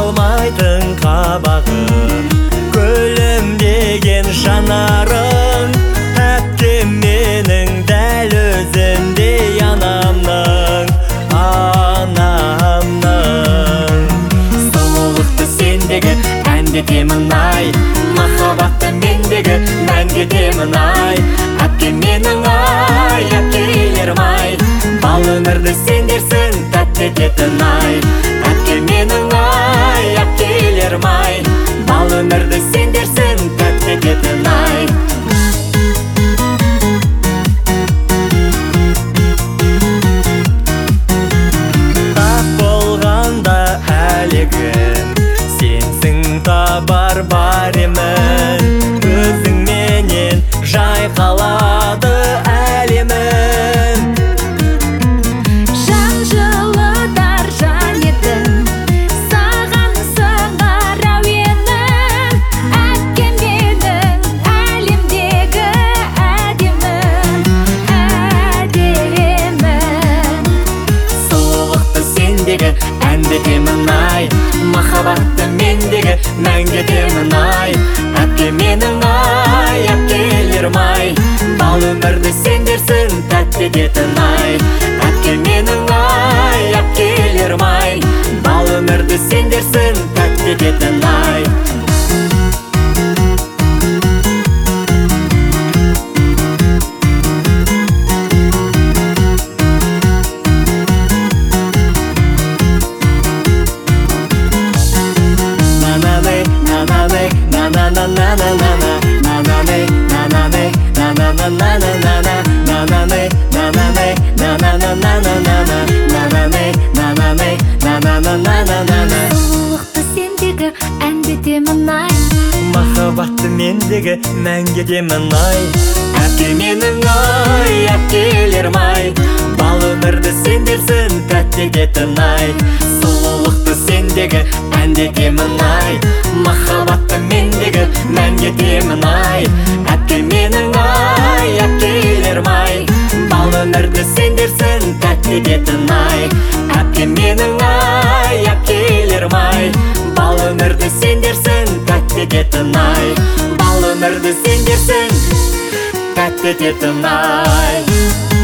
алмайтын қабағың, күлімдеген жанарың, әпкем менің дәл өзіндей анамның, анамның. Сұлулықты сендегі әндетемін ай, махаббатты мендегі мәңгетемін ай. Әпкем менің ай, әпкелерім ай, бал өмірді сендерсің тәтті ететін ай. Әпкем менің ай, әпкелерім ай, бал өмірді сендерсің тәтті ететін ай. Тап болғанда әлегім, сенсің табар бар емін, өзіңменен жайқалады әлемім. Жан жылытар жан етім, саған сыңғыр әуенім. Әпкем менің әлемдегі әдемім, әдемім. Сұлулықты сендегі әндетемін ай, махаббатты мендегі мәңгетемін ай. Әпкем менің ай, әпкелерім ай, бал өмірді сендерсің тәтті ететін ай. Әпкем менің ай, әпкелерім ай, бал өмірді сендерсің тәтті ететін ай. Сұлулықты сендегі әндетемін ай, Махаббатты мендегі мәңгетемін ай. Әпкем менің ай, әпкелерім ай, бал өмірді сендерсің тәтті ететін ай. Сұлулықты сендегі әндетемін ай, махаббатты мендегі мәңгетемін ай. Әпкем менің ай, әпкелерім ай, бал өмірді сендерсің тәтті ететін ай. Әпкем менің ай, әпкелерім ай, бал өмірді сендерсің тәтті ететін ай. Бал өмірді сендерсің тәтті ететін ай.